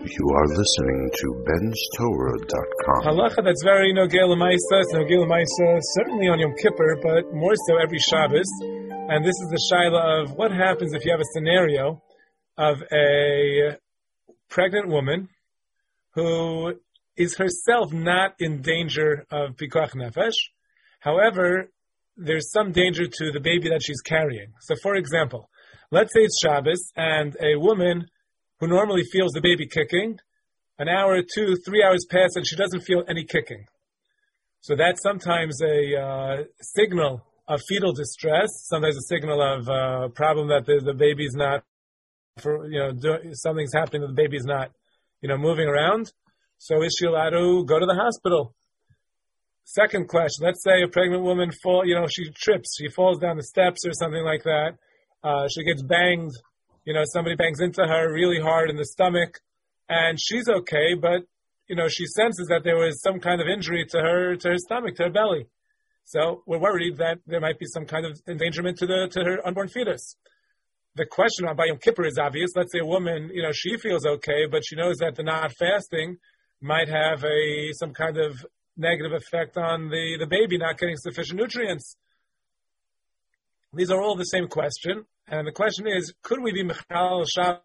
You are listening to benstorah.com. Halacha that's very nogei l'maisa. It's nogei l'maisa certainly on Yom Kippur, but more so every Shabbos. And this is the shaila of what happens if you have a scenario of a pregnant woman who is herself not in danger of pikuach nefesh. However, there's some danger to the baby that she's carrying. So, for example, let's say it's Shabbos and a woman who normally feels the baby kicking, an hour, 2, 3 hours pass and she doesn't feel any kicking. So that's sometimes a signal of fetal distress, sometimes a signal of a problem that the baby's not, something's happening that the baby's not, moving around. So is she allowed to go to the hospital? Second question, let's say a pregnant woman she trips, she falls down the steps or something like that. She gets banged, somebody bangs into her really hard in the stomach, and she's okay, but, she senses that there was some kind of injury to her stomach, to her belly. So we're worried that there might be some kind of endangerment to her unborn fetus. The question on Yom Kippur is obvious. Let's say a woman, she feels okay, but she knows that the not fasting might have some kind of negative effect on the baby not getting sufficient nutrients. These are all the same question. And the question is, could we be Mechal Shabbos,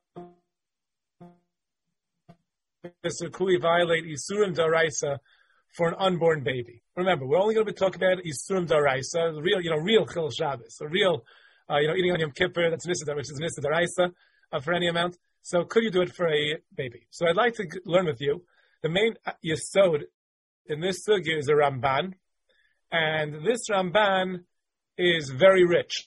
or could we violate Isurim Daraisa for an unborn baby? Remember, we're only going to be talking about Isurim Daraisa, real Chil Shabbos, a real, eating on Yom Kippur, which is Nisa Daraisa, for any amount. So could you do it for a baby? So I'd like to learn with you. The main Yesod in this sugya is a Ramban, and this Ramban is very rich.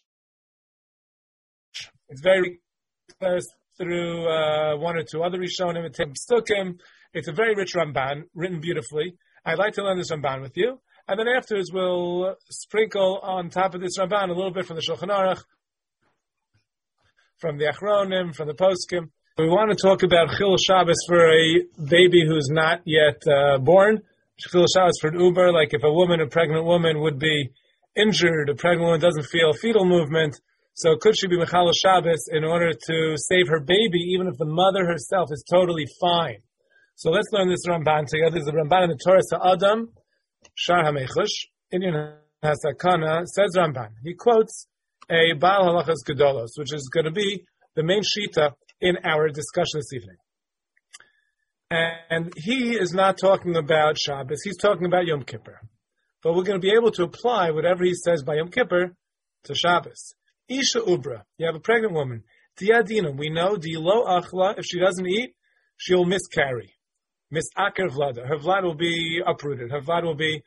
It's very through one or two other Rishonim, it's a very rich Ramban, written beautifully. I'd like to learn this Ramban with you, and then afterwards we'll sprinkle on top of this Ramban a little bit from the Shulchan Aruch, from the Achronim, from the Poskim. We want to talk about Chil Shabbos for a baby who's not yet born. Chil Shabbos for an Uber, like if a pregnant woman would be injured, a pregnant woman doesn't feel fetal movement, so could she be Mechal Shabbos in order to save her baby, even if the mother herself is totally fine? So let's learn this Ramban together. There's a Ramban in the Torah Sa'adam, Shar HaMechush, Inyan HaSakana, says Ramban. He quotes a Baal Halachas Gedolos, which is going to be the main shita in our discussion this evening. And he is not talking about Shabbos, he's talking about Yom Kippur. But we're going to be able to apply whatever he says by Yom Kippur to Shabbos. Isha Ubra, you have a pregnant woman. Diadina, we know, Dilo Achla, if she doesn't eat, she'll miscarry. Misaker Vlada. Her Vlad will be uprooted. Her Vlad will be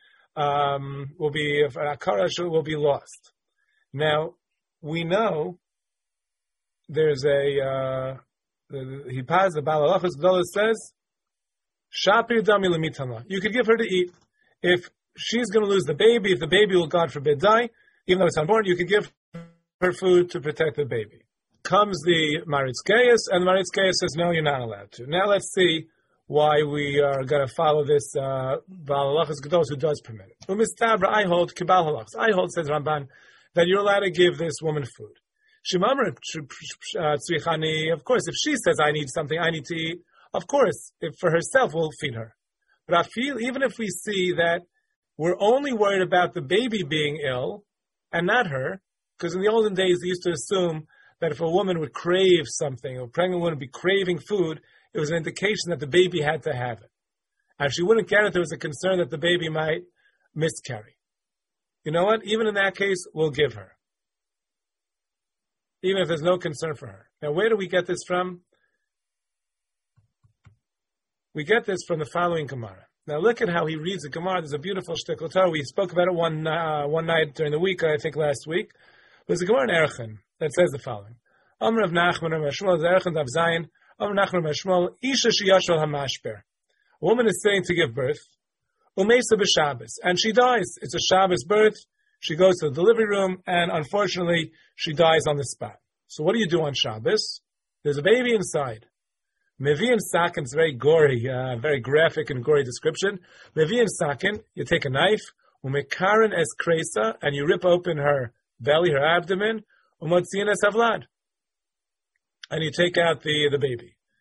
lost. Now, we know there's the Baal Halachas Gedolos says, Shapir Dami Lemitana. You could give her to eat. If she's going to lose the baby, if the baby will, God forbid, die, even though it's unborn, you could give her food to protect the baby. Comes the Maritz Gayus, and the Maritz Gayus says, no, you're not allowed to. Now let's see why we are going to follow this Baal Halachas Gedolos who does permit it. Umistabra, I hold, Kibal Halachas. I hold, says Ramban, that you're allowed to give this woman food. Shimamr Tzrichani, of course, if she says, I need something, I need to eat, of course, if for herself, we'll feed her. But I feel, even if we see that we're only worried about the baby being ill and not her, because in the olden days, they used to assume that if a woman would crave something, or a pregnant woman would be craving food, it was an indication that the baby had to have it. And if she wouldn't get it, there was a concern that the baby might miscarry. You know what? Even in that case, we'll give her. Even if there's no concern for her. Now, where do we get this from? We get this from the following Gemara. Now, look at how he reads the Gemara. There's a beautiful shtickle Torah. We spoke about it one night during the week, I think last week. There's a Gemara in Erechim that says the following. Amr of Nachman of Meshmol, Erechim Dav Zayin, Amr Nachman of Meshmol, Isha Shiyashol HaMashper. A woman is saying to give birth, Umesa b'Shabbos, and she dies. It's a Shabbos birth. She goes to the delivery room, and unfortunately, she dies on the spot. So what do you do on Shabbos? There's a baby inside. Mevi and Sakin, it's very gory, very graphic and gory description. Mevi and Sakin, you take a knife, Umekaran es kresa, and you rip open her belly, her abdomen, Umotzian es havlad, and you take out the baby.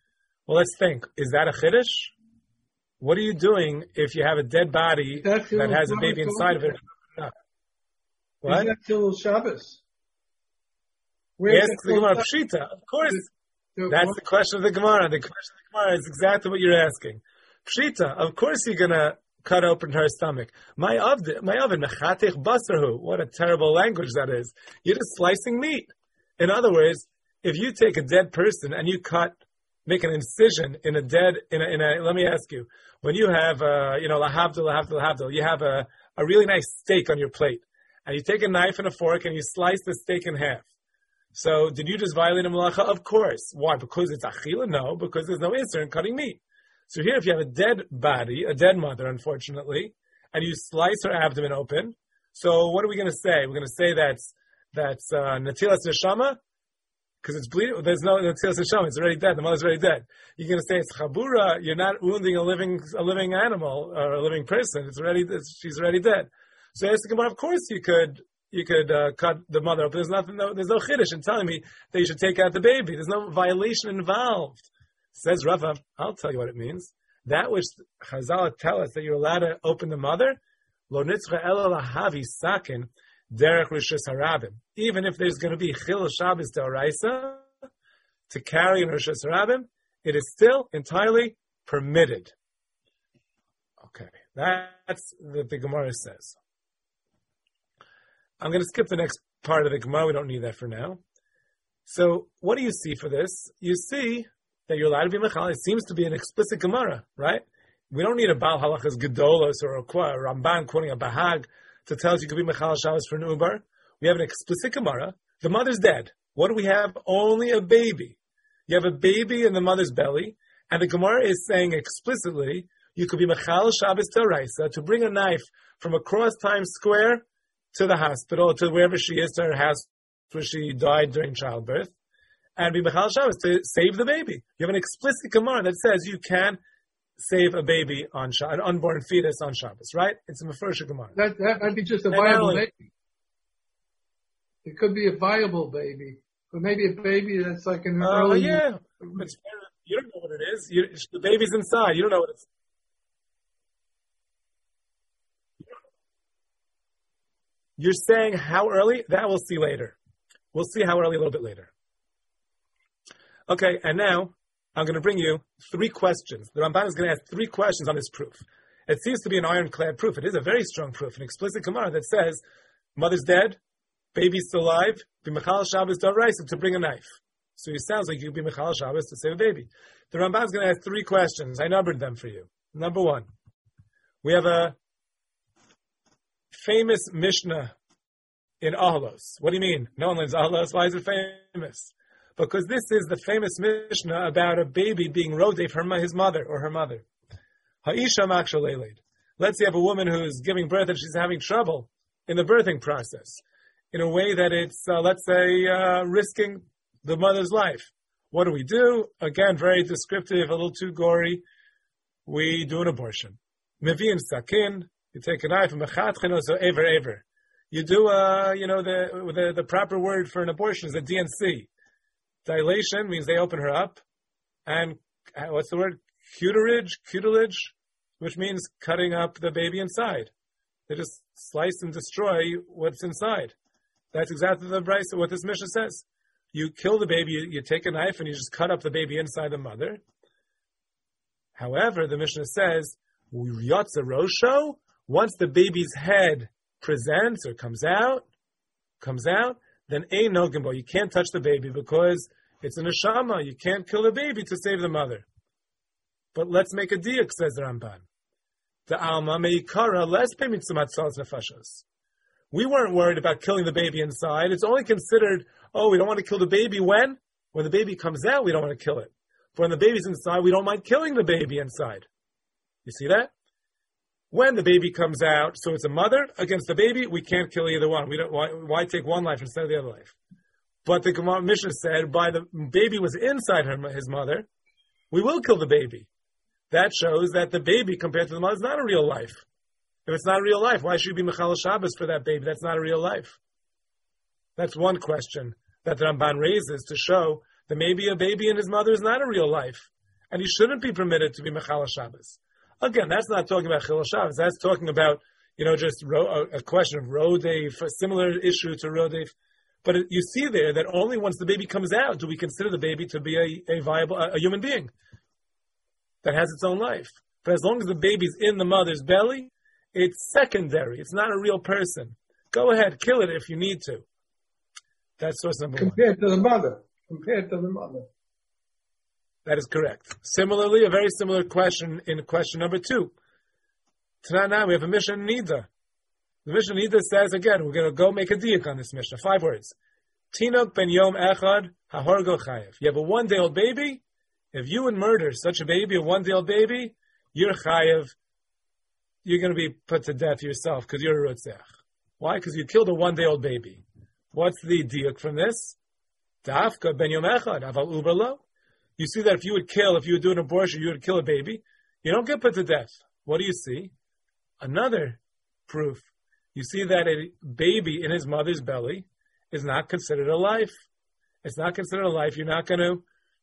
Well, let's think. Is that a chiddush? What are you doing if you have a dead body that has a baby inside of it? What? Is that Chilul Shabbos? Yes, the Gemara Pshita. Of course. That's the question of the Gemara. The question of the Gemara is exactly what you're asking. Pshita, of course you're going to cut open her stomach. My oven, mechatech basarhu. What a terrible language that is. You're just slicing meat. In other words, if you take a dead person and you make an incision in a, let me ask you, when you have, lahavdil, you have a really nice steak on your plate, and you take a knife and a fork and you slice the steak in half. So, did you just violate a malacha? Of course. Why? Because it's achila? No, because there's no issur in cutting meat. So here, if you have a dead body, a dead mother, unfortunately, and you slice her abdomen open, so what are we going to say? We're going to say that's natilas neshama? Because it's bleeding. There's no natilas neshama. It's already dead. The mother's already dead. You're going to say it's chabura. You're not wounding a living animal or a living person. She's already dead. So ask the Gemara, of course you could cut the mother up. There's no chiddush in telling me that you should take out the baby. There's no violation involved. Says Rava, I'll tell you what it means. That which Chazal tell us that you're allowed to open the mother, lo nitzcha ela lahavi sakin derech rishus harabim. Even if there's going to be chil Shabbos deoraisa to carry in rishus harabim, it is still entirely permitted. Okay, that's what the Gemara says. I'm going to skip the next part of the Gemara. We don't need that for now. So, what do you see for this? You see that you're allowed to be mechal. It seems to be an explicit Gemara, right? We don't need a Baal Halachas Gedolos or a Ramban quoting a Bahag to tell us you could be mechal Shabbos for an Ubar. We have an explicit Gemara. The mother's dead. What do we have? Only a baby. You have a baby in the mother's belly, and the Gemara is saying explicitly you could be mechal Shabbos Toraisa to bring a knife from across Times Square to the hospital, to wherever she is, to her house where she died during childbirth, and be Mechal Shabbos to save the baby. You have an explicit Gemara that says you can save a baby on an unborn fetus on Shabbos, right? It's a Mefersha Gemara. That might be just a viable baby. It could be a viable baby, but maybe a baby that's like an early... Yeah. You don't know what it is. The baby's inside. You don't know what it's... You're saying how early? That we'll see later. We'll see how early a little bit later. Okay, and now I'm going to bring you 3 questions. The Ramban is going to ask 3 questions on this proof. It seems to be an ironclad proof. It is a very strong proof, an explicit Gemara that says, mother's dead, baby's still alive, be Mechal Shabbos Doraisa to bring a knife. So it sounds like you'd be Mechal Shabbos to save a baby. The Ramban is going to ask 3 questions. I numbered them for you. Number 1, we have a famous Mishnah in Ahalos. What do you mean? No one learns Ahalos. Why is it famous? Because this is the famous Mishnah about a baby being rodef from his mother or her mother. Ha'isha makshaleled. Let's say you have a woman who's giving birth and she's having trouble in the birthing process in a way that it's, let's say, risking the mother's life. What do? Again, very descriptive, a little too gory. We do an abortion. Mevi'in sakin. You take a knife and mechatchino, so ever. You do, the proper word for an abortion is a DNC. Dilation means they open her up, and what's the word? Cutilage, which means cutting up the baby inside. They just slice and destroy what's inside. That's exactly what this Mishnah says. You kill the baby, you take a knife and you just cut up the baby inside the mother. However, the Mishnah says, Yotza Rosho, once the baby's head presents or comes out, then ein nogimbo. You can't touch the baby because it's a neshama. You can't kill the baby to save the mother. But let's make a diuk, says the Ramban. The alma meikara less b'mitzumat salas nefashos. We weren't worried about killing the baby inside. It's only considered, we don't want to kill the baby when the baby comes out, we don't want to kill it. But when the baby's inside, we don't mind killing the baby inside. You see that? When the baby comes out, so it's a mother against the baby, we can't kill either one. We don't. Why take one life instead of the other life? But the Gemara Mishnah said, by the baby was inside his mother, we will kill the baby. That shows that the baby, compared to the mother, is not a real life. If it's not a real life, why should you be Mechal Shabbos for that baby? That's not a real life. That's one question that the Ramban raises to show that maybe a baby in his mother is not a real life. and he shouldn't be permitted to be Mechal Shabbos. Again, that's not talking about Chilul Shabbos. That's talking about, just a question of Rodef, a similar issue to Rodef. But you see there that only once the baby comes out do we consider the baby to be a viable, a human being that has its own life. But as long as the baby's in the mother's belly, it's secondary. It's not a real person. Go ahead, kill it if you need to. That's source number one. Compared to the mother. That is correct. Similarly, a very similar question in question number 2. Tonight now we have a Mishnah Nida. The Mishnah Nida says, again, we're going to go make a diak on this Mishnah. 5 words. Tinok ben yom echad hahorgo chayev. You have a 1-day-old baby. If you would murder such a baby, a 1-day-old baby, you're chayev. You're going to be put to death yourself because you're a rotzach. Why? Because you killed a 1-day-old baby. What's the diak from this? Dafka ben yom echad aval uberlo. You see that if you would do an abortion, you would kill a baby. You don't get put to death. What do you see? Another proof. You see that a baby in his mother's belly is not considered a life. It's not considered a life. You're not going to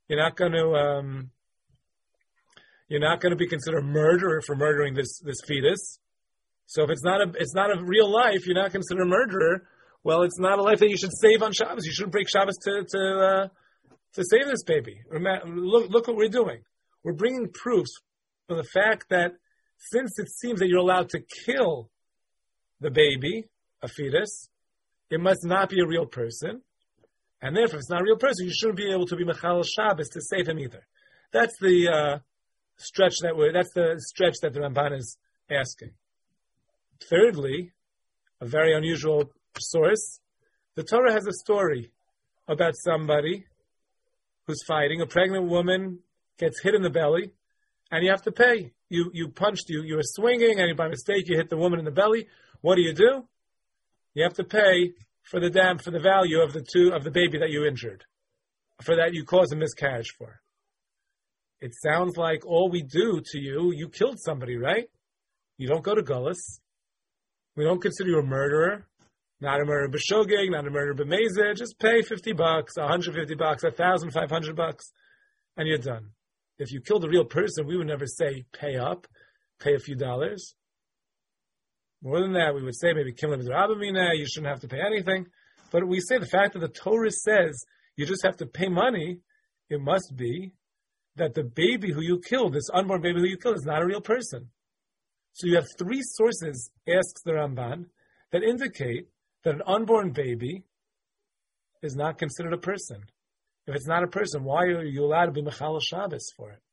be considered a murderer for murdering this fetus. So if it's not a real life, you're not considered a murderer. Well, it's not a life that you should save on Shabbos. You shouldn't break Shabbos to save this baby. Look what we're doing. We're bringing proofs for the fact that since it seems that you're allowed to kill the baby, a fetus, it must not be a real person. And therefore, if it's not a real person, you shouldn't be able to be Mechal Shabbos to save him either. That's the stretch that the Ramban is asking. Thirdly, a very unusual source, the Torah has a story about somebody who's fighting. A pregnant woman gets hit in the belly, and you have to pay. You punched, you were swinging, and by mistake you hit the woman in the belly. What do? You have to pay for the value of the baby that you injured, for that you caused a miscarriage for. It sounds like all we do to you killed somebody, right? You don't go to Gullus. We don't consider you a murderer. Not a murderer b'shogeg, not a murderer b'mezeh. Just pay $50, $150, $1,500, and you're done. If you killed a real person, we would never say pay up, pay a few dollars. More than that, we would say maybe kill him with Rabamina, you shouldn't have to pay anything. But we say the fact that the Torah says you just have to pay money, it must be that the baby who you killed, this unborn baby who you killed, is not a real person. So you have 3 sources, asks the Ramban, that indicate that an unborn baby is not considered a person. If it's not a person, why are you allowed to be Mechal Shabbos for it?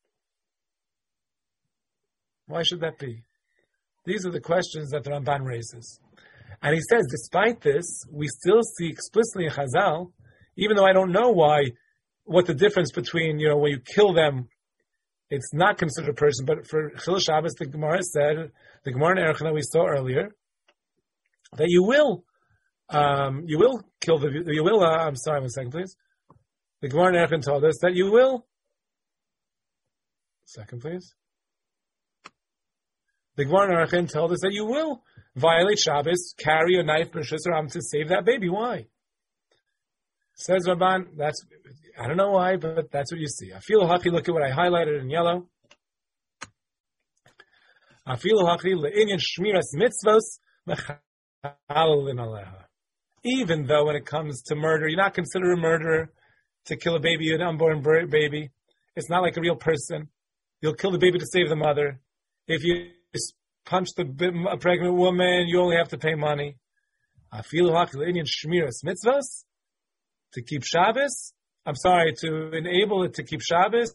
Why should that be? These are the questions that the Ramban raises. And he says, despite this, we still see explicitly in Chazal, even though I don't know what the difference between, when you kill them, it's not considered a person, but for Chilul Shabbos, the Gemara said, the Gemara in Erechim that we saw earlier, that you will kill I'm sorry, 1 second, please. The Gemara in Erechim told us that you will, second, please. The Gemara in Erechim told us that you will violate Shabbos, carry a knife, to save that baby. Why? Says Ramban, I don't know why, but that's what you see. Afilu hachi, look at what I highlighted in yellow. Afilu hachi le'inyan shmiras mitzvos mechalin aleha. Even though when it comes to murder, you're not considered a murderer to kill a baby, an unborn baby. It's not like a real person. You'll kill the baby to save the mother. If you punch a pregnant woman, you only have to pay money. Afilu hachi le'inyan shmiras mitzvos, to keep Shabbos. I'm sorry, to enable it to keep Shabbos.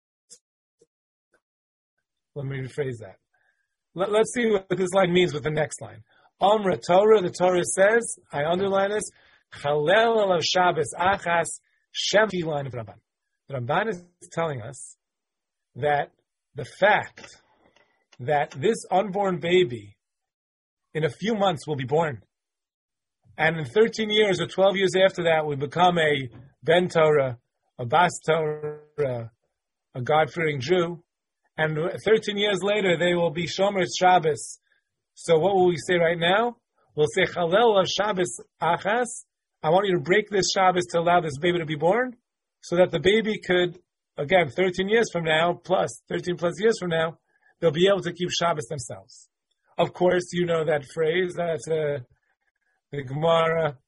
Let me rephrase that. Let's see what this line means with the next line. Omra Torah, the Torah says, I underline this, Chalel alav Shabbos achas shem line of Ramban. The Ramban is telling us that the fact that this unborn baby in a few months will be born, and in 13 years or 12 years after that will become a Ben Torah, a Bas Torah, a God-fearing Jew, and 13 years later they will be Shomer Shabbos. So what will we say right now? We'll say Chalel of Shabbos Achas. I want you to break this Shabbos to allow this baby to be born, so that the baby could again, 13 years from now, 13 plus years from now, they'll be able to keep Shabbos themselves. Of course, you know that phrase. That's the Gemara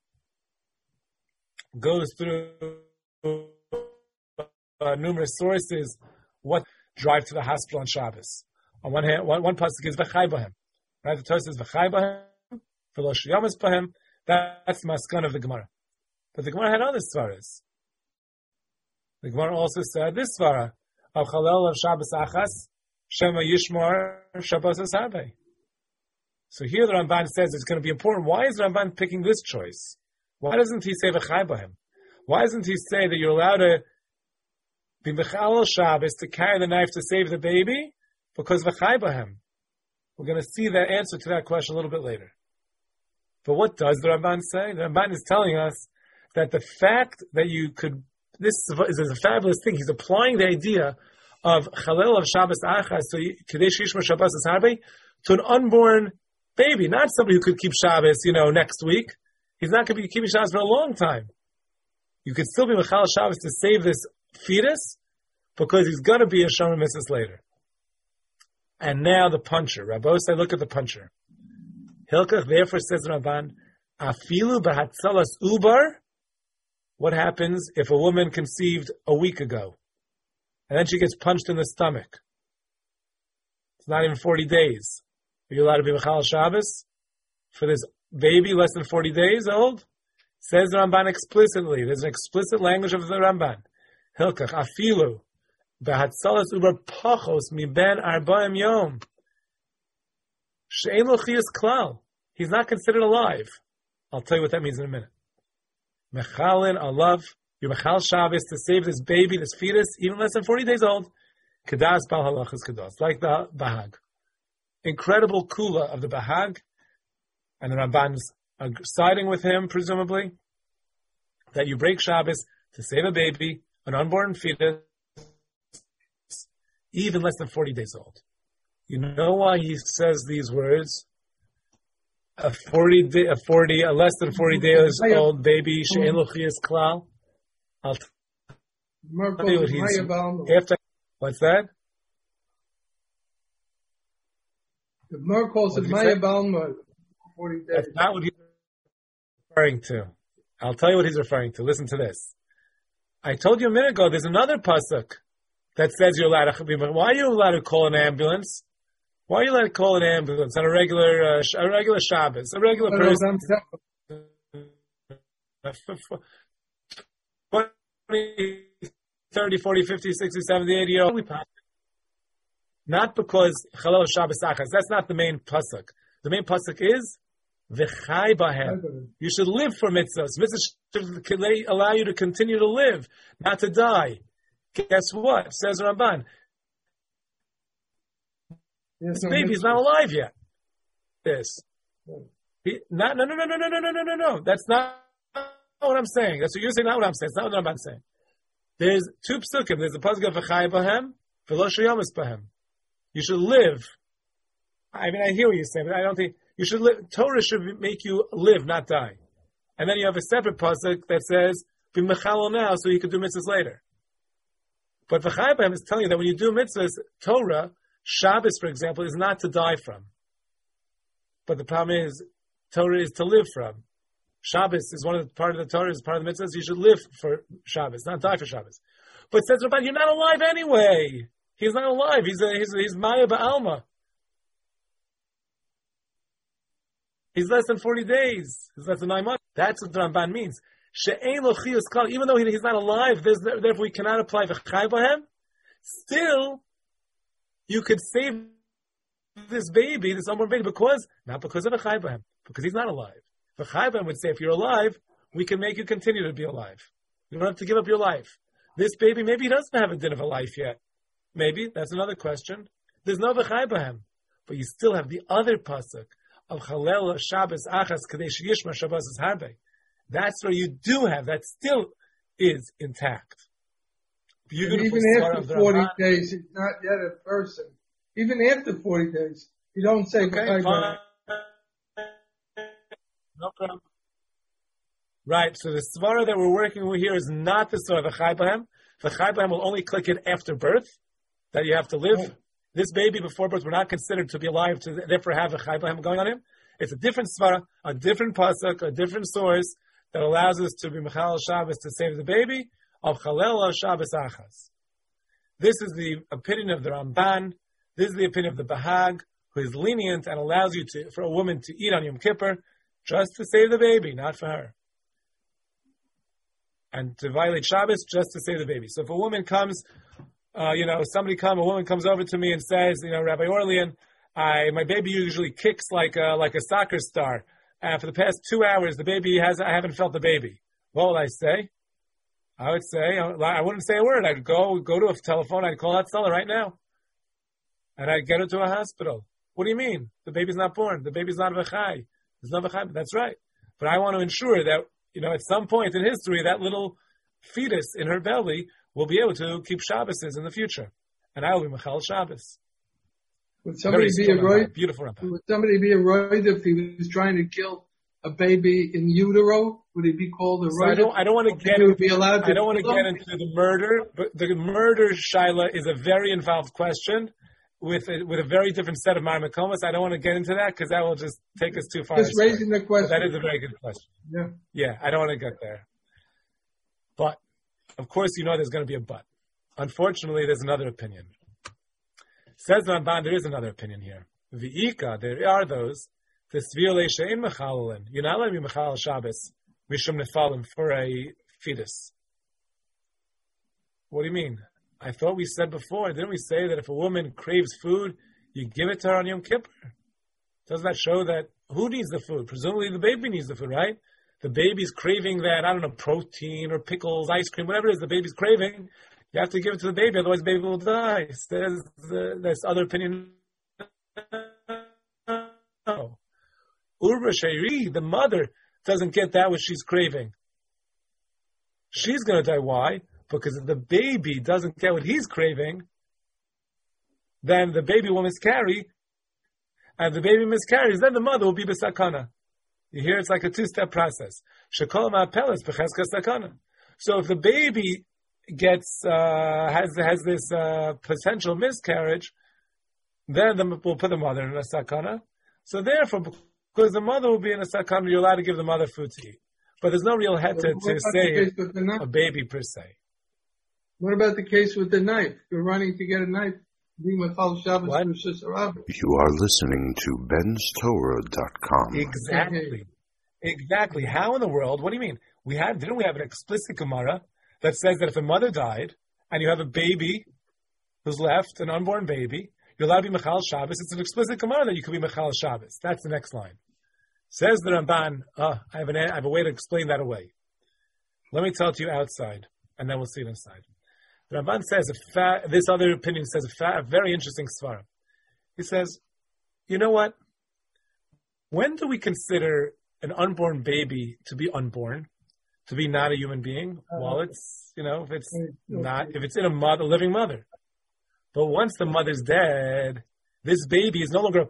goes through numerous sources. What drive to the hospital on Shabbos? On one hand, one pasuk is v'chai b'hem. Right, the Torah says v'chai b'hem, v'lo shiyamas b'hem. That's the maskan of the Gemara. But the Gemara had other svaras. The Gemara also said this svara of chalel of Shabbos achas shema yishmar Shabbos harbe. So here the Ramban says it's going to be important. Why is the Ramban picking this choice? Why doesn't he say v'chai b'hem? Why doesn't he say that you're allowed to be mechalel Shabbos to carry the knife to save the baby? Because v'chai b'hem. We're going to see the answer to that question a little bit later. But what does the Ramban say? The Ramban is telling us that the fact that you could, this is a fabulous thing. He's applying the idea of chalel of Shabbos achas, so kadesh yishmar Shabbos harbe, to an unborn baby, not somebody who could keep Shabbos, next week. He's not going to be keeping Shabbos for a long time. You could still be mechal Shabbos to save this fetus, because he's going to be a shomer mitzvahs later. And now the puncher. Rabbosai, look at the puncher. Hilkach, therefore, says Ramban, afilu b'hatzalas ubar. What happens if a woman conceived a week ago, and then she gets punched in the stomach? It's not even 40 days. Are you allowed to be mechal Shabbos for this baby less than 40 days old? Says the Ramban explicitly. There's an explicit language of the Ramban. Hilkach, afilu b'hatzalas ubar pachos mi ben arba'im yom. She'en lo chiyas klal. He's not considered alive. I'll tell you what that means in a minute. Mechalin alav, you mechal Shabbos to save this baby, this fetus, even less than 40 days old. Kedas bal halachas kedos, like the Bahag. Incredible kula of the Bahag, and the Ramban's siding with him, presumably, that you break Shabbos to save a baby, an unborn fetus, even less than 40 days old. You know why he says these words? A less than 40 days old baby, she'en lo chiyas klal. I'll tell you what he's after. What's that? The Gemara calls it Maya Balma. 40 days. That's not what he's referring to. I'll tell you what he's referring to. Listen to this. I told you a minute ago. There's another pasuk that says you're allowed to. Why are you allowed to call an ambulance? Why are you allowed to call an ambulance on a regular Shabbos, a regular person? 20, 30, 40, 50, 60, 70, 80 year old. Not because Chalel Shabbos Achas. That's not the main pasuk. The main pasuk is V'chai Bahem. You should live for mitzvahs. Mitzvahs should allow you to continue to live, not to die. Guess what? Says Ramban. This baby's not alive yet. No. That's not what I'm saying. That's what you're saying, not what I'm saying. It's not what I'm saying. There's two psukim. There's a pasuk of v'chai b'hem, v'lo sheyamas b'hem. You should live. I mean, I hear what you're saying, but I don't think you should live. Torah should make you live, not die. And then you have a separate pasuk that says, be mechalel now, so you can do mitzvahs later. But v'chai b'hem is telling you that when you do mitzvahs, Torah, Shabbos, for example, is not to die from. But the problem is, Torah is to live from. Shabbos is part of the Torah, is part of the mitzvahs. You should live for Shabbos, not die for Shabbos. But says Rabban, you're not alive anyway. He's not alive. He's Maya Ba'alma. He's less than 40 days. He's less than 9 months. That's what the Ramban means. She'ein lo chiyus klal. Even though he's not alive, therefore we cannot apply v'chai b'hem. Still, you could save this baby, this unborn baby, not because of v'chai b'hem, because he's not alive. V'chai b'hem would say, if you're alive, we can make you continue to be alive. You don't have to give up your life. This baby, maybe he doesn't have a din of a life yet. Maybe, that's another question. There's no v'chai b'hem. But you still have the other pasuk of Chalel Shabbos Achas Kadesh Yishma Shabbos Harbe. That's where you do have, that still is intact. Beautiful. Even after 40 days, he's not yet a person. Even after 40 days, you don't say okay, fine. No problem. Right, so the svara that we're working with here is not the svara of Chai Bahem. The Chai B'Lahem will only click it after birth, that you have to live. This baby before birth, we're not considered to be alive to therefore have a Chai B'Lahem going on him. It's a different svara, a different pasuk, a different source that allows us to be Mechal Shabbos to save the baby of Chalel Shabbos Achas. This is the opinion of the Ramban. This is the opinion of the Bahag, who is lenient and allows you to, for a woman to eat on Yom Kippur just to save the baby, not for her. And to violate Shabbos just to save the baby. So if a woman comes, a woman comes over to me and says, Rabbi Orlean, my baby usually kicks like a soccer star. And for the past 2 hours, I haven't felt the baby. What would I say? I would say, I wouldn't say a word. I'd go to a telephone, I'd call that seller right now. And I'd get her to a hospital. What do you mean? The baby's not born. The baby's not v'chai. There's no v'chai. That's right. But I want to ensure that, at some point in history, that little fetus in her belly will be able to keep Shabbos in the future. And I will be Mechal Shabbos. Would somebody be a roid? Beautiful Rabbi. Would somebody be a roid if he was trying to kill a baby in utero? Would he be called a roid? I don't want to get into the murder, but the murder, Shaila, is a very involved question with a very different set of marmakomas. I don't want to get into that because that will just take us too far. Just raising the question. But that is a very good question. Yeah, I don't want to get there. But, of course, there's going to be a but. Unfortunately, there's another opinion. Says Ramban, there is another opinion here. V'ika, there are those, you're not letting me mechal Shabbos, mishum nefalim, for a fetus. What do you mean? I thought we said before, didn't we say that if a woman craves food, you give it to her on Yom Kippur? Doesn't that show that who needs the food? Presumably the baby needs the food, right? The baby's craving that, protein or pickles, ice cream, whatever it is the baby's craving. You have to give it to the baby, otherwise the baby will die. There's this other opinion. No. Urba Sheiri, the mother, doesn't get that which she's craving. She's going to die. Why? Because if the baby doesn't get what he's craving, then the baby will miscarry. And if the baby miscarries, then the mother will be besakana. You hear, it's like a two-step process. Shekol ma'apeles b'cheska sakana. So if the baby has this potential miscarriage, then we'll put the mother in a sakana. So therefore, because the mother will be in a sakana, you're allowed to give the mother food to eat. But there's no real head to say a baby per se. What about the case with the knife? You're running to get a knife. You are listening to benstorah.com. Exactly. How in the world? What do you mean? Didn't we have an explicit Gemara that says that if a mother died and you have a baby who's left, an unborn baby, you're allowed to be Mechal Shabbos. It's an explicit Gemara that you could be Mechal Shabbos. That's the next line. Says the Ramban, I have a way to explain that away. Let me tell it to you outside, and then we'll see it inside. The Ramban says, this other opinion says a very interesting svara. He says, you know what? When do we consider an unborn baby to be unborn, to be not a human being? Well, it's, if it's in a living mother. But once the mother's dead, this baby is no longer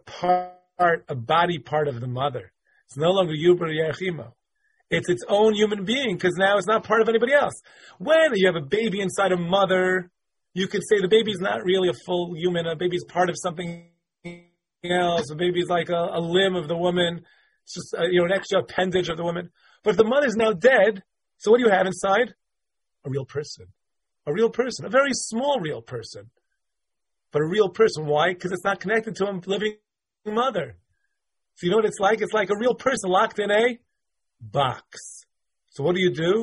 a body part of the mother. It's no longer Yuber Yerachimo. It's its own human being, because now it's not part of anybody else. When you have a baby inside a mother, you could say the baby's not really a full human. A baby's part of something else. A baby's like a limb of the woman. It's just an extra appendage of the woman. But if the mother's now dead, so what do you have inside? A real person. A real person. A very small real person. But a real person. Why? Because it's not connected to a living mother. So you know what it's like? It's like a real person locked in a box. So what do?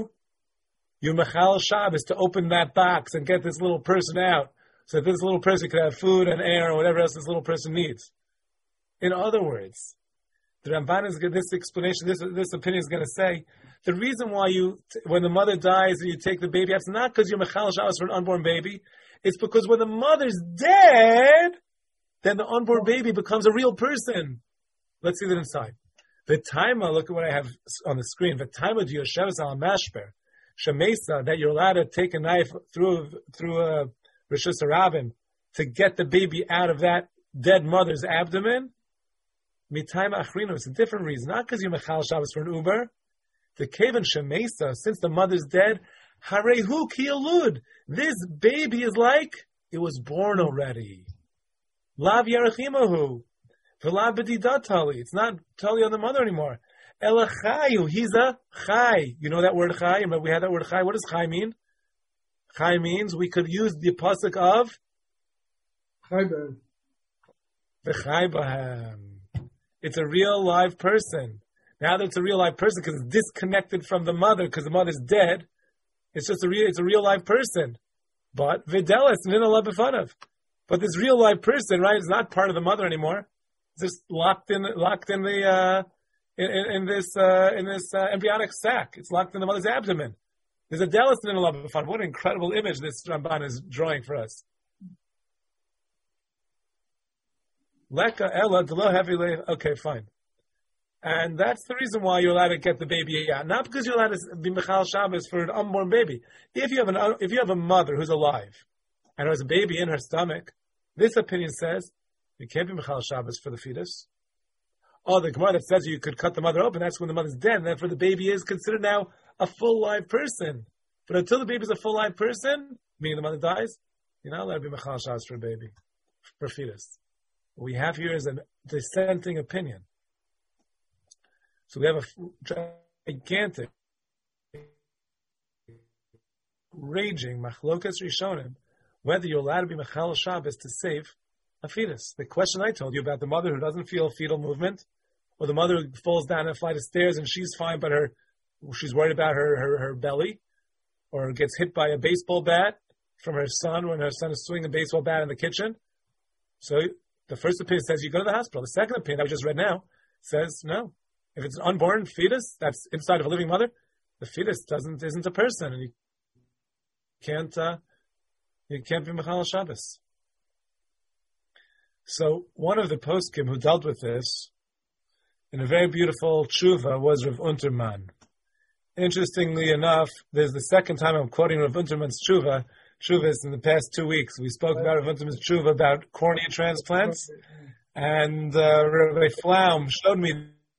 You Mechal Shabbos to open that box and get this little person out, so that this little person could have food and air or whatever else this little person needs. In other words, the Ramban is this explanation, this opinion is going to say, the reason why when the mother dies and you take the baby out, it's not because you're Mechal Shabbos for an unborn baby. It's because when the mother's dead, then the unborn baby becomes a real person. Let's see that inside. The timer, look at what I have on the screen. The timer to Yoshev al Mashper, Shemesa, that you're allowed to take a knife through a Rishus Harabim to get the baby out of that dead mother's abdomen. Mitayma Achrino, it's a different reason. Not because you're Mechal Shabbos for an Uber. The Kavan Shemesa, since the mother's dead, Harehu Kiyalud. This baby is like it was born already. Lav Yarachimahu. V'lav B'didatali. It's not tali on the mother anymore. Elachayu. He's a chai. You know that word chai? Remember we had that word chai. What does chai mean? Chai means we could use the pasuk of Chai Bahem. V'chai Bahem. It's a real live person. Now that it's a real live person because it's disconnected from the mother because the mother's dead, it's just it's a real live person. But Videlis Nina B'fanav. But this real live person, right, is not part of the mother anymore. It's just locked in the in this embryonic sac. It's locked in the mother's abdomen. There's a Delis Nina B'fanav. What an incredible image this Ramban is drawing for us. Leka Ella Delo Heavy. Okay, fine. And that's the reason why you're allowed to get the baby out. Not because you're allowed to be Mechal Shabbos for an unborn baby. If you have a mother who's alive and has a baby in her stomach, this opinion says you can't be Mechal Shabbos for the fetus. Oh, the Gemara that says you could cut the mother open, that's when the mother's dead, and therefore the baby is considered now a full live person. But until the baby is a full live person, meaning the mother dies, you're not allowed to be Mechal Shabbos for a baby, for a fetus. What we have here is a dissenting opinion. So we have a gigantic, raging machlokas rishonim, whether you're allowed to be mechal Shabbos to save a fetus. The question I told you about the mother who doesn't feel fetal movement, or the mother who falls down a flight of stairs and she's fine, but she's worried about her belly, or gets hit by a baseball bat from her son when her son is swinging a baseball bat in the kitchen. So the first opinion says you go to the hospital. The second opinion I just read now says no. If it's an unborn fetus that's inside of a living mother, the fetus isn't a person, and you can't be Mechal Shabbos. So one of the poskim who dealt with this in a very beautiful tshuva was Rav Unterman. Interestingly enough, there's the second time I'm quoting Rav Unterman's tshuva. Tshuvas in the past 2 weeks. We spoke about Rav Unterman's tshuva about cornea transplants, and Rabbi Flaum showed me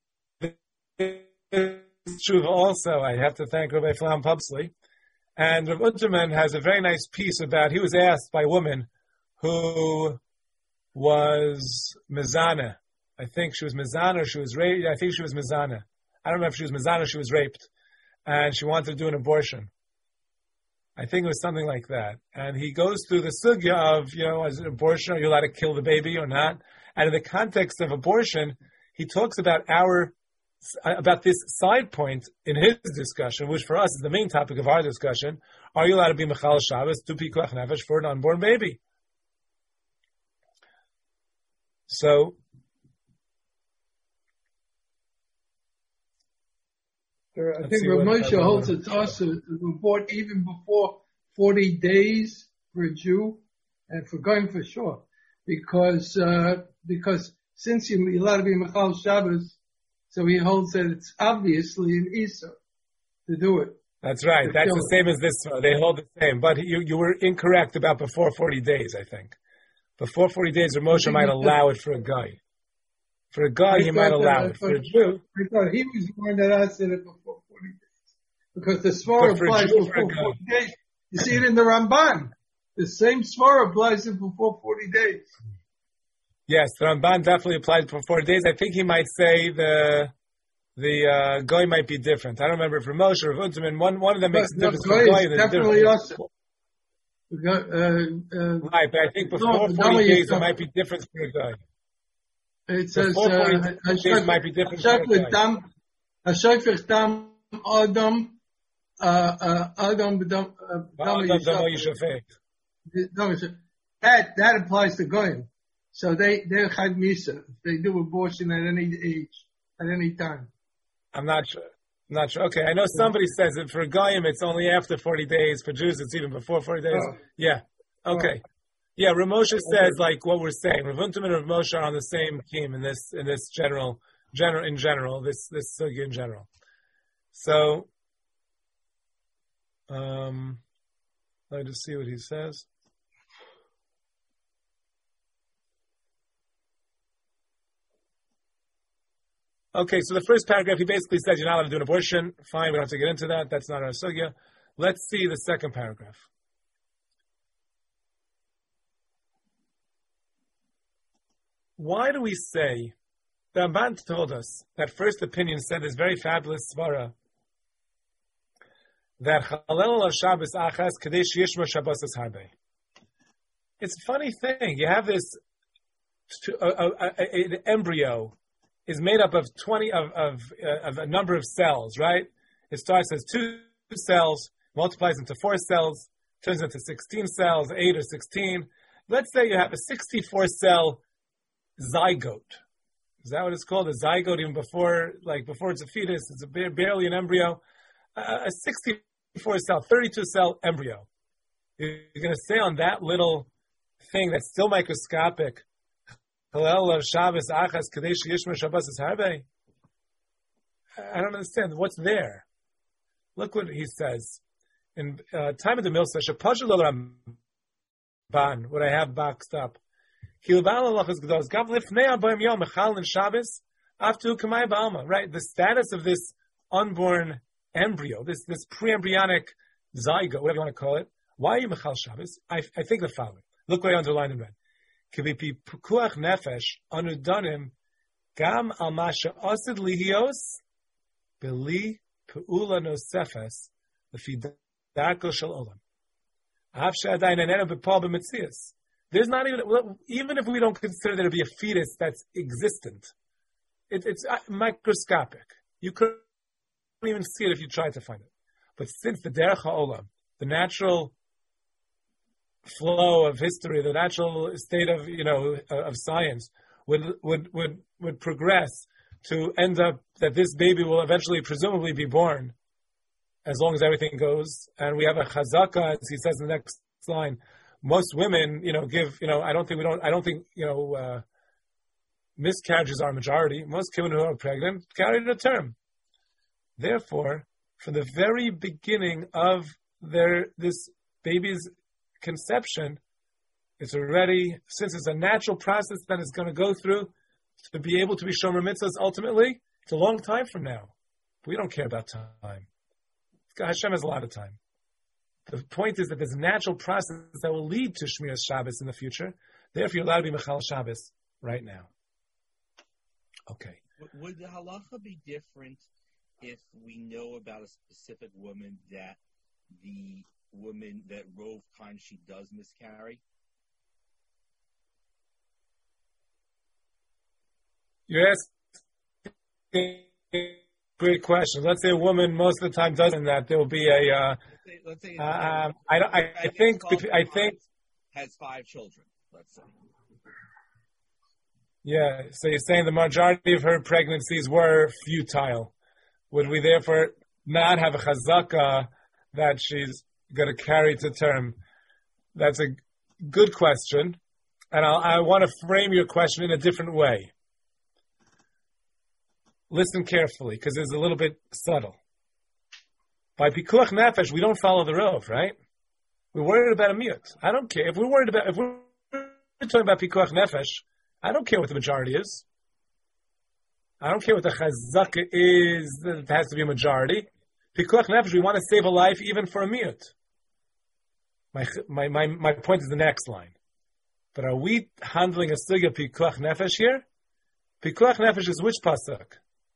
tshuva also. I have to thank Rabbi Flaum publicly. And Rav Unterman has a very nice piece about, he was asked by a woman who was mezana. I think she was mezana or she was raped. I think she was mezana. I don't know if she was mezana or she was raped. And she wanted to do an abortion. I think it was something like that. And he goes through the sugya of, as an abortion, are you allowed to kill the baby or not? And in the context of abortion, he talks about this side point in his discussion, which for us is the main topic of our discussion. Are you allowed to be Mechal Shabbos to Pikuach Nefesh for an unborn baby? So, I think Rav Moshe holds it to us to report even before 40 days for a Jew and for going for sure. Because since you're allowed to be Mechal Shabbos, so he holds that it's obviously an Isa to do it. That's right. That's the same as this one. They hold the same. But you were incorrect about before 40 days, I think. Before 40 days, Rav Moshe might allow it for a guy. For a guy, he might allow it. For a Jew, I thought he was the one that asked it before 40 days. Because the Svara applies before 40 days. You see it in the Ramban. The same Svara applies it before 40 days. Yes, the Ramban definitely applies before 40 days. I think he might say the Goy might be different. I don't remember if Moshe or Unterman, one of them makes a difference for Goy. Definitely us. Right, but I think before 40 days there might be difference for a Goy. It says, might be different. Hashayfich dam Adam, Adam that applies to Goyim. So they're Chad Misa. They do abortion at any age, at any time. I'm not sure. Okay, I know somebody says that for Goyim it's only after 40 days. For Jews it's even before 40 days. Oh. Yeah. Okay. Oh. Yeah, Rav Moshe says like what we're saying. Rav Unterman and Rav Moshe are on the same team in this general this sugya in general. So, let me just see what he says. Okay, so the first paragraph he basically says you're not allowed to do an abortion. Fine, we don't have to get into that. That's not our sugya. Let's see the second paragraph. Why do we say, the Ramban told us, that first opinion said this very fabulous svara, that Chalel al Shabbos achas kadesh yishma Shabbos harbe. It's a funny thing. You have this, an embryo is made up of 20 of a number of cells, right? It starts as 2 cells, multiplies into 4 cells, turns into 16 cells, 8 or 16. Let's say you have a 64-cell zygote. Is that what it's called? A zygote, even before it's a fetus, it's barely an embryo. A 64-cell, 32-cell embryo. You're going to say on that little thing that's still microscopic, Hallel Shabbos achas kadesh yishmer Shabbos harbe. I don't understand what's there. Look what he says in time of the Milsa. Shepashul Ramban, what I have boxed up. Right, the status of this unborn embryo, this pre-embryonic zygote, whatever you want to call it. Why are you mechal Shabbos? I think the following. Look what I underlined in red. Pikuach nefesh anudanim gam al masha osid lihios beli peula nosefes lefi darko shel olam. Avshe adayin enenu b'pal b'metzias. There's not even if we don't consider there to be a fetus that's existent, it's microscopic. You couldn't even see it if you tried to find it. But since the derech ha'olam, the natural flow of history, the natural state of of science would progress to end up that this baby will eventually, presumably, be born, as long as everything goes. And we have a chazaka, as he says in the next line. Most women, give, I don't think miscarriages are a majority. Most women who are pregnant carry to term. Therefore, from the very beginning of this baby's conception, it's already, since it's a natural process that it's going to go through to be able to be shomer mitzvahs ultimately, it's a long time from now. We don't care about time. Hashem has a lot of time. The point is that there's a natural process that will lead to Shmiras Shabbos in the future. Therefore, you're allowed to be Mechal Shabbos right now. Okay. Would the halacha be different if we know about a specific woman that the woman that rove time she does miscarry? You're asking great question. Let's say a woman most of the time doesn't that. There will be a. Let's say I think has 5 children. Let's say. Yeah. So you're saying the majority of her pregnancies were futile. Would we therefore not have a chazaka that she's going to carry to term? That's a good question, and I want to frame your question in a different way. Listen carefully, because it's a little bit subtle. By pikuach nefesh, we don't follow the rov, right? We're worried about a miyut. I don't care if we're talking about pikuach nefesh. I don't care what the majority is. I don't care what the chazaka is. That it has to be a majority. Pikuach nefesh, we want to save a life even for a miyut. My point is the next line. But are we handling a sugya pikuach nefesh here? Pikuach nefesh is which pasuk?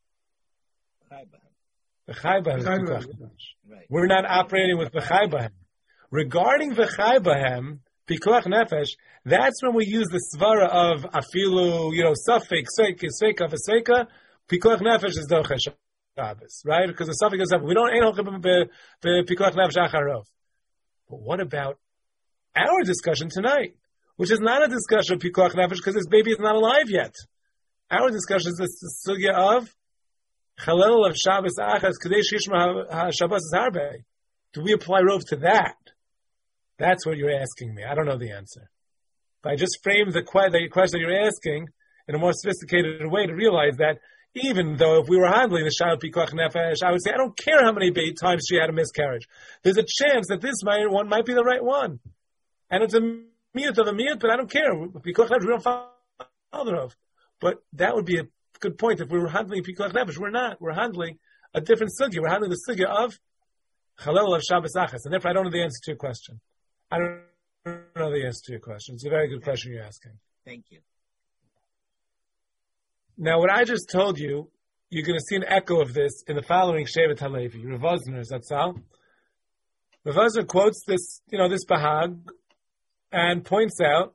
V'chai bahem. We're not operating with v'chai bahem. Regarding v'chai bahem, pikuach nefesh, that's when we use the svara of afilu, suffix, seika, v'seika. Pikuach nefesh is doche Shabbos, right? Because the suffix is up. We don't ain't pikuach nefesh acharov. But what about our discussion tonight, which is not a discussion of pikuach nefesh because this baby is not alive yet? Our discussion is the sugya of Chalel of Shabbos achas kadesh yishma Shabbos harbe. Do we apply rov to that? That's what you're asking me. I don't know the answer. But I just framed the question you're asking in a more sophisticated way to realize that even though if we were handling the Shal Pikuach Nefesh, I would say, I don't care how many times she had a miscarriage. There's a chance that this one might be the right one. And it's a miyut of a miyut, but I don't care. Pikuach Nefesh, we don't follow the rov. But that would be a good point. If we were handling Pikuach Nefesh, we're not. We're handling a different sugya. We're handling the sugya of Chalel of Shabbos Achas, and therefore I don't know the answer to your question. I don't know the answer to your question. It's a very good question you're asking. Thank you. Now, what I just told you, you're going to see an echo of this in the following Shevet Halevi. Rav Wosner, that's all. Rav Wosner quotes this, this Bahag, and points out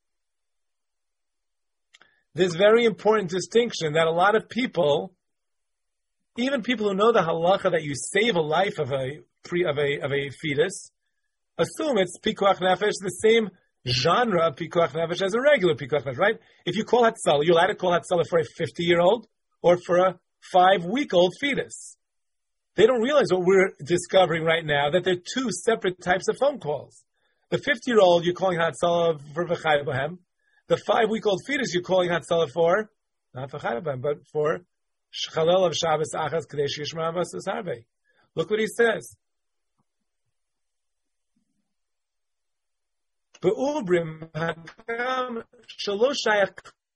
this very important distinction that a lot of people, even people who know the halacha that you save a life of a fetus, assume it's pikuach nefesh, the same genre of pikuach nefesh as a regular pikuach nefesh, right? If you call Hatzalah, you're allowed to call Hatzalah for a 50-year-old or for a 5-week-old fetus. They don't realize what we're discovering right now, that there are two separate types of phone calls. The 50-year-old, you're calling Hatzalah for V'chai B'hem. The 5-week-old fetus, you're calling Hatzalah for, not V'chai B'hem, but for Chalel of Shabbos Achas Kadesh Yishma Abbas Harvey. Look what he says. Be'ubrim hakam shalosh shayach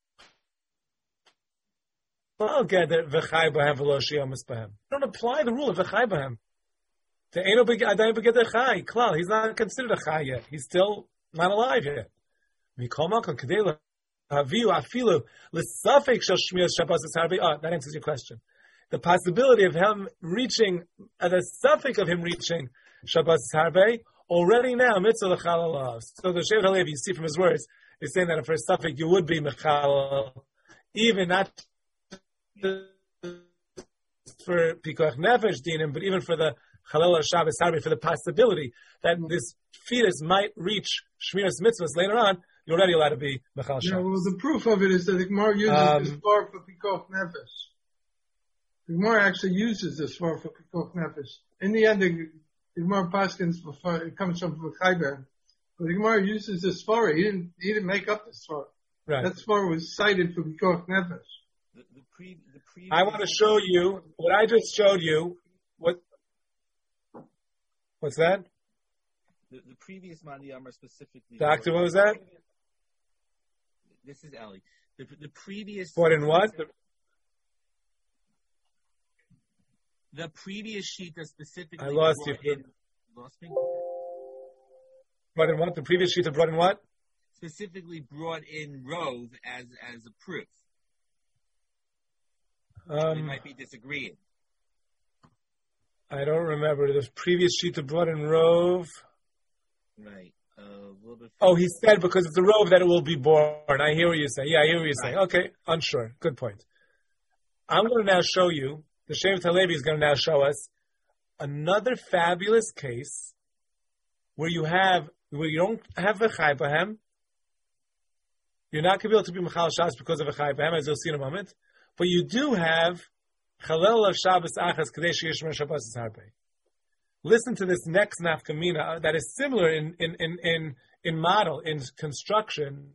klal geder v'chai b'hem v'lo shiyomis b'hem. Don't apply the rule of v'chai b'hem. The eno adayim b'geder chai klal. He's not considered a chai yet. He's still not alive yet. Mikol malkon kadei haviu afilu l'safek shel shmiyas Shabbos harvei. That answers your question. The possibility of him reaching, the suffix of him reaching Shabbos harvei. Already now, mitzvah l'chalal. So the Shevet Halevi, you see from his words, is saying that for a suffix you would be mechalal, even not for pikuach nefesh dinim, but even for the chalal of Shabbos harvei, for the possibility that this fetus might reach shmiras mitzvahs later on, you're already allowed to be mechal Shabbos. Yeah, well, the proof of it is that the Gemara uses this far for pikuach nefesh. The Gemara actually uses this far for pikuach nefesh. In the end, the Gemara Paskins, it comes from V'chai, but the Gemara uses this svara. He didn't make up the svara. Right. That svara was cited for Pikuach Nefesh. I want to show you what I just showed you. What's that? The previous Mani Amar specifically. Doctor, what was that? This is Eli. The previous. What in what? The previous sheet that specifically. I lost you. Lost me? Brought in what? The previous sheet brought in what? Specifically brought in Rove as a proof. They might be disagreeing. I don't remember. The previous sheet brought in Rove. Right. He said because it's a Rove that it will be born. I hear what you're saying. Yeah, I hear what you're saying. Okay, unsure. Good point. I'm going to now show you. The Shevet Halevi is going to now show us another fabulous case where you don't have v'chai b'hem. You're not going to be able to be mechal Shabbos because of v'chai b'hem, as you'll see in a moment. But you do have chalel of Shabbos achas kadesh yishmer Shabbos harvei. Listen to this next nafkamina that is similar in model, in construction,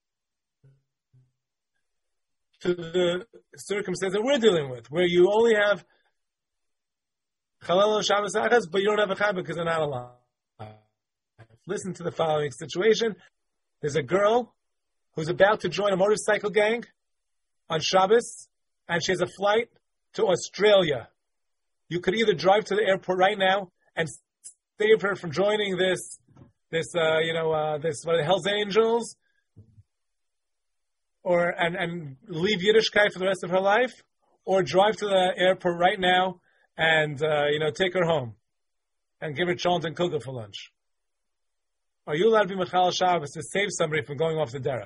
to the circumstance that we're dealing with, where you only have Chalel Shabbos Achas, but you don't have a Chai because they're not alive. Listen to the following situation. There's a girl who's about to join a motorcycle gang on Shabbos, and she has a flight to Australia. You could either drive to the airport right now and save her from joining this Hell's Angels, and leave Yiddishkeit for the rest of her life, or drive to the airport right now and take her home and give her cholent and kugel for lunch. Are you allowed to be mechal Shabbos to save somebody from going off the derech?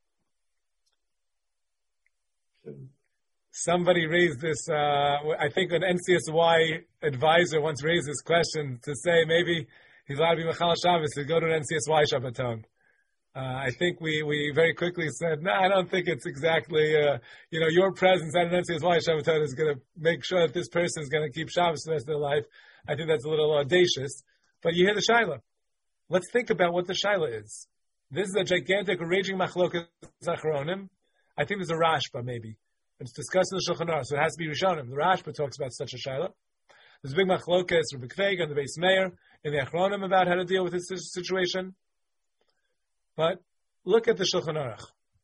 Somebody raised this. I think an NCSY advisor once raised this question to say maybe he's allowed to be mechal Shabbos to go to an NCSY Shabbaton. I think we very quickly said, no, I don't think it's exactly, your presence at an NCSY Shabbaton is going to make sure that this person is going to keep Shabbos the rest of their life. I think that's a little audacious. But you hear the Shaila. Let's think about what the Shaila is. This is a gigantic, raging machlokas achronim. I think there's a Rashba, maybe. It's discussed in the Shulchan Aruch, so it has to be Rishonim. The Rashba talks about such a Shaila. There's a big machlokas, Rebbe Kveg and the Beis Meir in the Achronim about how to deal with this situation. But look at the Shulchan Aruch,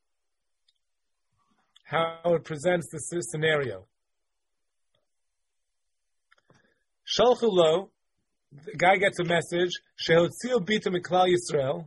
how it presents this scenario. Shalchu lo the guy gets a message, Shehotzil Bita Miklal Yisrael.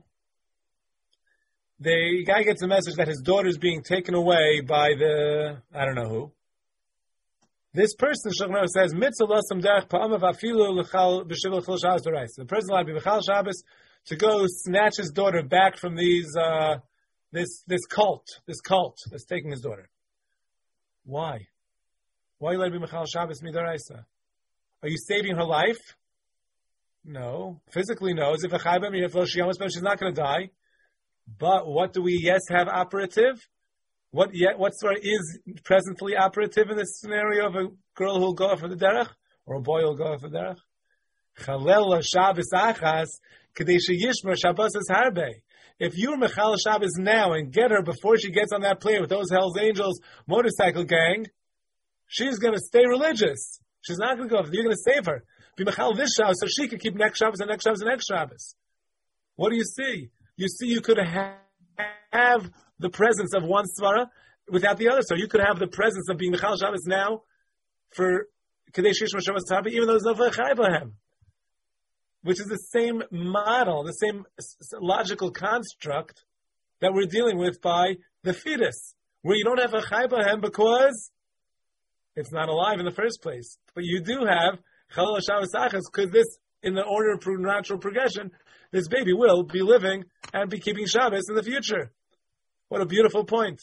The guy gets a message that his daughter is being taken away by I don't know who. This person, Shulchan Aruch says, Mitzvah lasam derech pa'amav afilu l'chal b'shivul chol Shabbos d'oraisa. The person allowed to be b'chal Shabbos to go snatch his daughter back from this cult that's taking his daughter. Why? Why are you letting me b'chal Shabbos midoraisa? Are you saving her life? No. Physically, no. As if a chaybem, she's not going to die. But what do we, have operative? What sort is presently operative in this scenario of a girl who will go for the derech? Or a boy who will go for the derech? Chalel Shabbos achas, kadei sheyishmer Shabbos harbe. If you're Mechal Shabbos now and get her before she gets on that plane with those Hell's Angels motorcycle gang, she's going to stay religious. She's not going to go. You're going to save her. Be Mechal this Shabbos so she can keep next Shabbos and next Shabbos and next Shabbos. What do you see? You see, you could have the presence of one svara without the other. So you could have the presence of being Mechal Shabbos now for Kadei Shishma Shabbos Tarbi, even though there's no V'chai Bahem, which is the same model, the same logical construct that we're dealing with by the fetus, where you don't have a Chai Bahem because it's not alive in the first place. But you do have Chalal Shabbos Achas, because this, in the order of natural progression, this baby will be living and be keeping Shabbos in the future. What a beautiful point.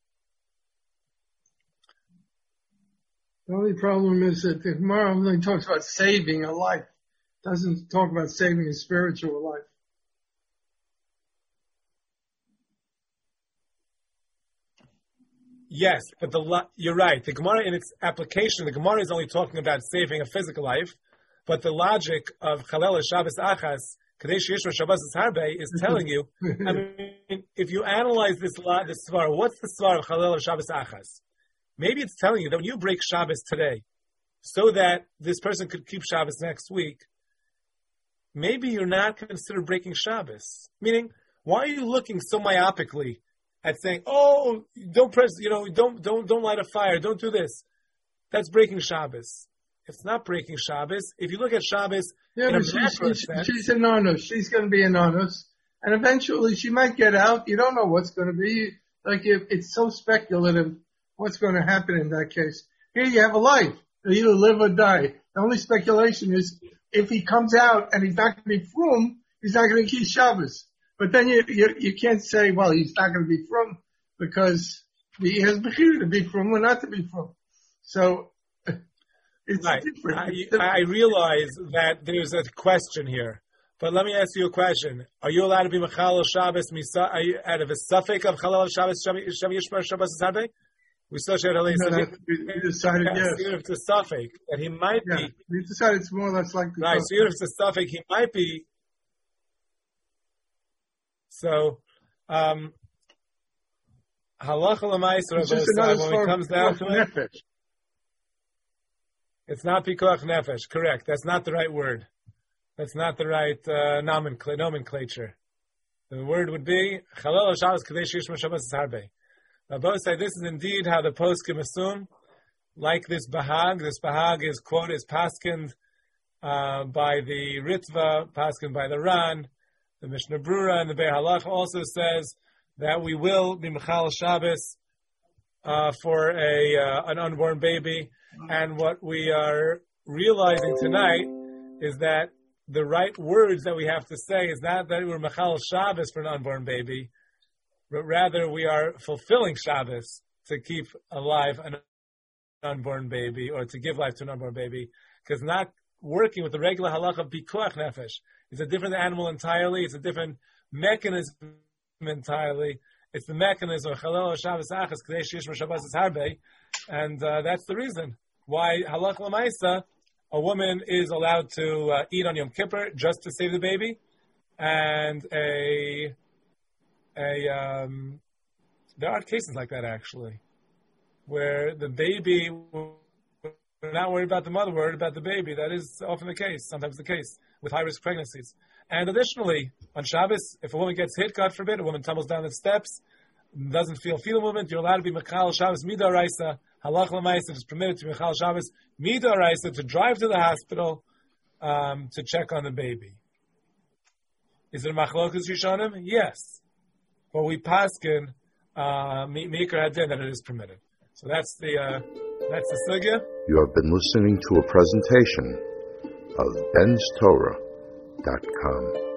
The only problem is that the Gemara only talks about saving a life. It doesn't talk about saving a spiritual life. Yes, but you're right. The Gemara, in its application, the Gemara is only talking about saving a physical life, but the logic of Chalel Shabbos Achas, Kadesh Yishma Shabbos Harbe, is telling you, I mean, if you analyze this svar, what's the svar of Chalel Shabbos Achas? Maybe it's telling you that when you break Shabbos today, so that this person could keep Shabbos next week, maybe you're not considered breaking Shabbos. Meaning, why are you looking so myopically at saying, "Oh, don't press, don't light a fire, don't do this"? That's breaking Shabbos. It's not breaking Shabbos. If you look at Shabbos, she's an honest. She's going to be an honest, and eventually she might get out. You don't know what's going to be. Like it's so speculative. What's going to happen in that case? Here you have a life. You either live or die. The only speculation is if he comes out and he's not going to be frum, he's not going to keep Shabbos. But then you can't say, well, he's not going to be frum because he has bechira to be frum or not to be frum. So it's right. different. I realize that there's a question here, but let me ask you a question. Are you allowed to be Mechal Shabbos Are you out of a suffix of Chalal Shabbos Yishmar Shabbos Harbe? We still should at least. We decided yes. Even if it's a suffix that he might be. We decided it's more or less like the right. So even if it's a suffix, he might be. So, halacha l'maaseh when it comes down to it, it's not pikuach nefesh. Correct. That's not the right word. That's not the right nomenclature. The word would be chalal Shabbos kadesh yishma Shabbos harbe. Now, both say this is indeed how the poskim assume, like this bahag. This bahag is quoted, is paskined by the Ritva, paskined by the Ran. The Mishnah Brura and the Be'er Halach also says that we will be Mechal Shabbos for an unborn baby. And what we are realizing tonight is that the right words that we have to say is not that we're Mechal Shabbos for an unborn baby, but rather we are fulfilling Shabbos to keep alive an unborn baby or to give life to an unborn baby, because not working with the regular halach of pikuach nefesh. It's a different animal entirely. It's a different mechanism entirely. It's the mechanism of Chalal Shabbos Achas Kadesh Yishma Shabbos Harbe, and that's the reason why halach l'maisa, a woman is allowed to eat on Yom Kippur just to save the baby, and there are cases like that actually, where the baby, we're not worried about the mother, we're worried about the baby. That is often the case, sometimes the case with high-risk pregnancies. And additionally, on Shabbos, if a woman gets hit, God forbid, a woman tumbles down the steps, doesn't feel movement, you're allowed to be Mechal Shabbos Midaraisa, Halach L'maisa, if it's permitted to be Mechal Shabbos Midaraisa, to drive to the hospital to check on the baby. Is it a machlokas rishonim? Yes, but we paskin mikra hadin that it is permitted. So that's the sugya. You have been listening to a presentation of benstorah.com.